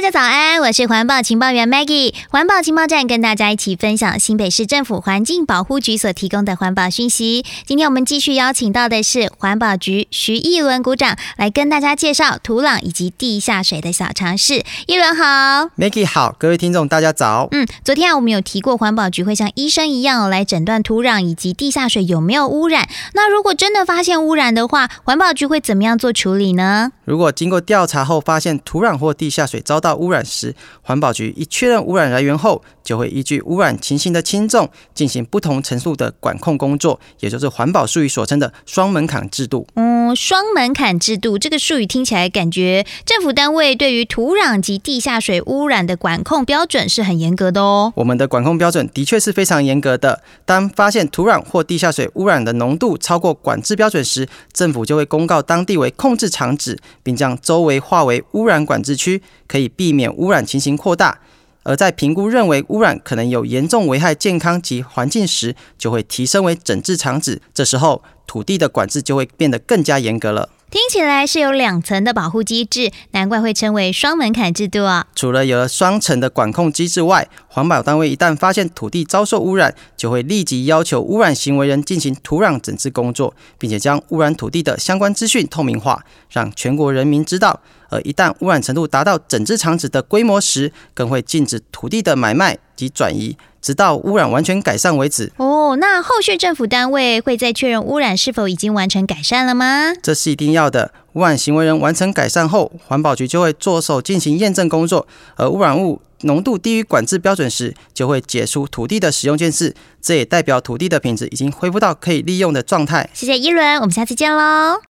家早安，我是环保情报员 Maggie。环保情报站跟大家一起分享新北市政府环境保护局所提供的环保讯息。今天我们继续邀请到的是环保局徐艺伦股长来跟大家介绍土壤以及地下水的小常识。艺伦好。 Maggie 好，各位听众大家早。 昨天我们有提过环保局会像医生一样来诊断土壤以及地下水有没有污染。那如果真的发现污染的话，环保局会怎么样做处理呢？ 如果经过调查后发现土壤或地下水遭到污染时，环保局一确认污染来源后，就会依据污染情形的轻重进行不同程度的管控工作，也就是环保术语所称的双门槛制度。 双门槛制度这个术语听起来感觉政府单位对于土壤及地下水污染的管控标准是很严格的哦。 我们的管控标准的确是非常严格的，当发现土壤或地下水污染的浓度超过管制标准时，政府就会公告当地为控制场址，并将周围划为污染管制区，可以避免污染情形扩大。而在评估认为污染可能有严重危害健康及环境时，就会提升为整治场址，这时候土地的管制就会变得更加严格了。 听起来是有2层的保护机制，难怪会称为双门槛制度啊。 除了有了双层的管控机制外，环保单位一旦发现土地遭受污染，就会立即要求污染行为人进行土壤整治工作，并且将污染土地的相关资讯透明化，让全国人民知道。而一旦污染程度达到整治场址的规模时，更会禁止土地的买卖及转移，直到污染完全改善为止。 那后续政府单位会在确认污染是否已经完成改善了吗？ 这是一定要的。污染行为人完成改善后，环保局就会着手进行验证工作，而污染物浓度低于管制标准时，就会解除土地的使用权制，这也代表土地的品质已经恢复到可以利用的状态。 谢谢一伦，我们下次见喽。